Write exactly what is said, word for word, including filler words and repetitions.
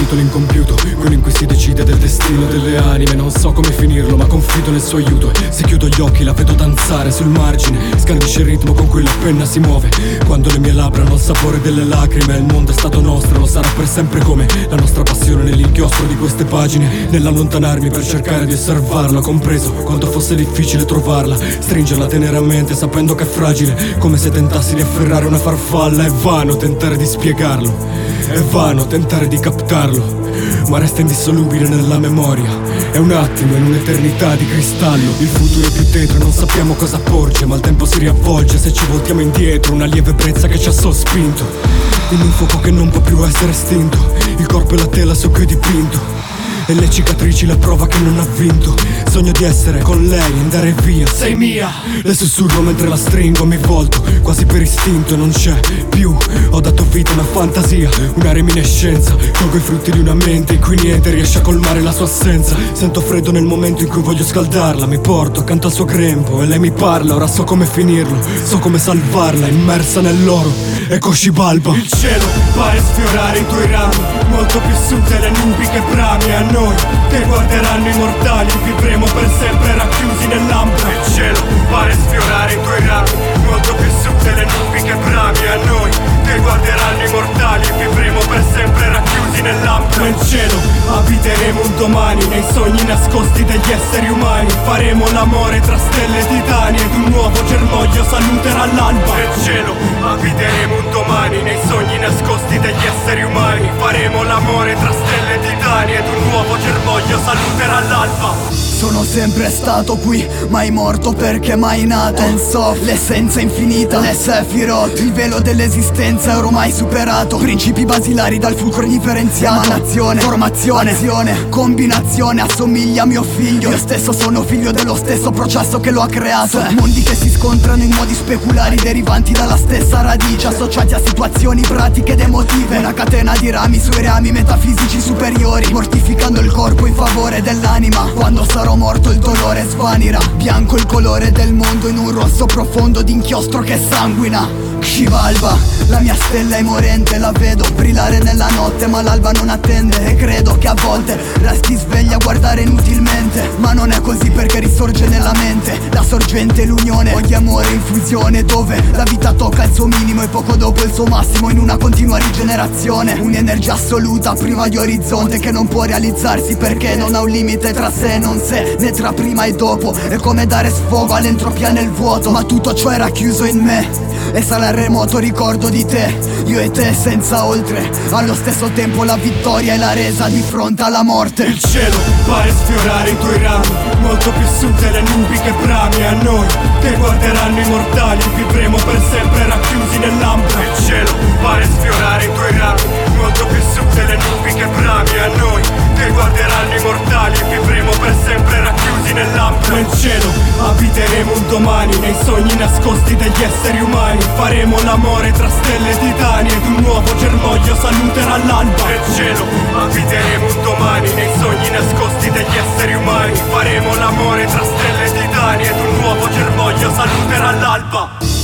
capitolo incompiuto, quello in cui si decide del destino delle anime. Non so come finirlo ma confido nel suo aiuto. Se chiudo gli occhi la vedo danzare sul margine, scandisce il ritmo con cui la penna si muove. Quando le mie labbra hanno il sapore delle lacrime, il mondo è stato nostro, lo sarà per sempre come la nostra passione nell'inchiostro di queste pagine. Nell'allontanarmi per cercare di osservarla, ho compreso quanto fosse difficile trovarla, stringerla teneramente sapendo che è fragile, come se tentassi di afferrare una farfalla. È vano tentare di spiegarlo, è vano tentare di captarlo, ma resta indissolubile nella memoria. È un attimo in un'eternità di cristallo. Il futuro è più tetro, non sappiamo cosa porge, ma il tempo si riavvolge se ci voltiamo indietro. Una lieve ebbrezza che ci ha sospinto in un fuoco che non può più essere estinto. Il corpo e la tela su cui è dipinto, e le cicatrici la prova che non ha vinto. Sogno di essere con lei, andare via, sei mia. Le sussurro mentre la stringo, mi volto quasi per istinto, non c'è più. Ho dato vita a una fantasia, una reminiscenza. Colgo i frutti di una mente in cui niente riesce a colmare la sua assenza. Sento freddo nel momento in cui voglio scaldarla. Mi porto accanto al suo grembo e lei mi parla. Ora so come finirlo, so come salvarla, immersa nell'oro e coscibalba. Il cielo pare sfiorare i tuoi rami, molto più su delle nubi che brami. A noi che guarderanno immortali, vivremo per sempre racchiusi nell'ambra. Il cielo pare sfiorare i tuoi rami, molto più su delle nubi che brami. A noi che guarderanno immortali, vivremo per sempre racchiusi nell'ambra. Nel cielo abiteremo un domani, nei sogni nascosti degli esseri umani. Faremo l'amore tra stelle titani ed un nuovo germoglio saluterà l'alba. Nel cielo abiteremo un domani, nei sogni nascosti degli esseri umani. Faremo l'amore tra stelle titani ed un nuovo germoglio saluterà l'alba. Sono sempre stato qui, mai morto perché mai nato. Ensof, l'essenza infinita, le Sephiroth, il velo dell'esistenza è ormai superato. Principi basilari dal fulcro differenziato. Emanazione, formazione, azione, combinazione. Assomiglia a mio figlio, io stesso sono figlio dello stesso processo che lo ha creato. Mondi che si scontrano in modi speculari, derivanti dalla stessa radice, associati a situazioni pratiche ed emotive. Una catena di rami sui rami metafisici superiori, mortificando il corpo in favore dell'anima. Quando sarò morto il dolore svanirà, bianco il colore del mondo in un rosso profondo d'inchiostro che sanguina. Xibalba, la mia stella è morente, la vedo brillare nella notte, ma l'alba non attende. E credo che a volte resti sveglia a guardare inutilmente, ma non è così perché risorge nella mente la sorgente, l'unione, ogni amore in fusione, dove la vita tocca il suo minimo e poco dopo il suo massimo, in una continua rigenerazione. Un'energia assoluta priva di orizzonte che non può realizzarsi perché non ha un limite tra sé e non sé, né tra prima e dopo. È come dare sfogo all'entropia nel vuoto, ma tutto ciò era chiuso in me e sarà il remoto ricordo di te, io e te senza oltre. Allo stesso tempo la vittoria e la resa di fronte alla morte. Il cielo pare sfiorare i tuoi rami, molto più su delle nubi che brami. A noi che guarderanno immortali, vivremo per sempre racchiusi nell'ambra. Il cielo pare sfiorare i tuoi rami, molto più su delle nubi che brami. A noi che guarderanno immortali, vivremo per sempre racchiusi nell'ambra. Nel cielo abiteremo un domani, nei sogni nascosti degli esseri umani. Faremo l'amore tra stelle titani ed un nuovo germoglio saluterà l'alba. Nel cielo abiteremo un domani, nei sogni nascosti degli esseri umani. Faremo l'amore tra stelle titani ed un nuovo germoglio saluterà l'alba.